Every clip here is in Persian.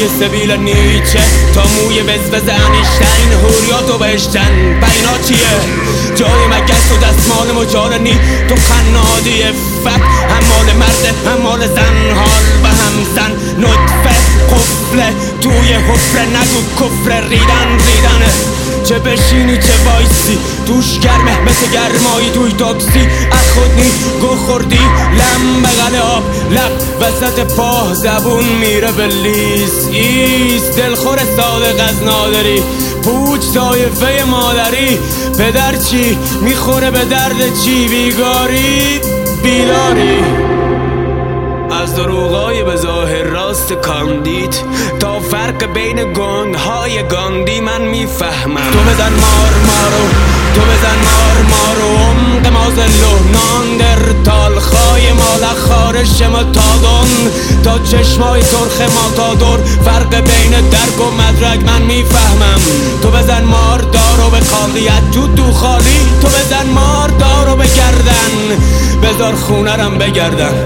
موی سبیل نیچه تا موی وزوز انیشتین هوریاتو بهشتن بینا چیه؟ جای مگس و دستمال مجارنی تو قنادی فت همال مرد همال زن حال به همزن نطفه قفله توی حفره نگو کفر ریدنه چه بشینی چه وایسی دوش گرمه مثل گرمایی توی تاکسی از خود نی گو خوردی لم بغل آب لب وسط پا زبون میره به لیز ایس دلخور صادق از نادری پوچ طایفه مادری پدر چی میخوره به درد چی بیگاری بیداری از دروغای به ظاهر راست کاندید تا فرق بین گندهای گاندی من میفهمم تو بزن مارو تو بزن مارو عمق مازلو ناندرتال خای مال خارش متادون تا چشمای سرخ ماتادور فرق بین درک و مدرک من میفهمم تو بزن مار دارو به خالیت تو خالی تو بزن مار دارو به گردن بذار خونرم بگردن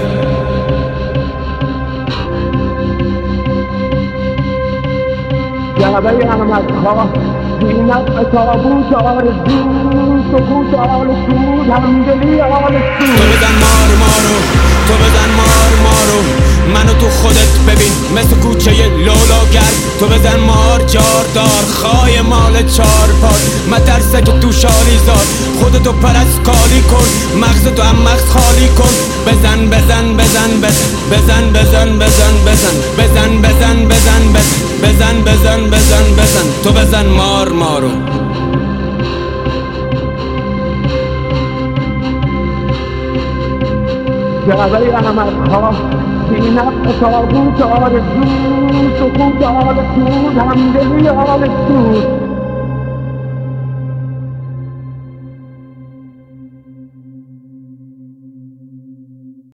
جعبه احمدها زینت تابوت آرزو سکوت آرزو همدلی آرزو تو بزن مارو تو بزن مارو منو تو خودت ببین مثل کوچه لولاگر تو بزن مار جاردار خای مال چار پار مترسه که تو شالی زار خودتو پرست کاری کن مغزتو هم مغز خالی کن بزن بزن بزن بزن بزن بزن بزن بزن بزن بزن بزن بزن بزن بزن تو بزن مارو جعبه احمدها زینت تابوت آرزو سکوت آرزو همدلی آرزو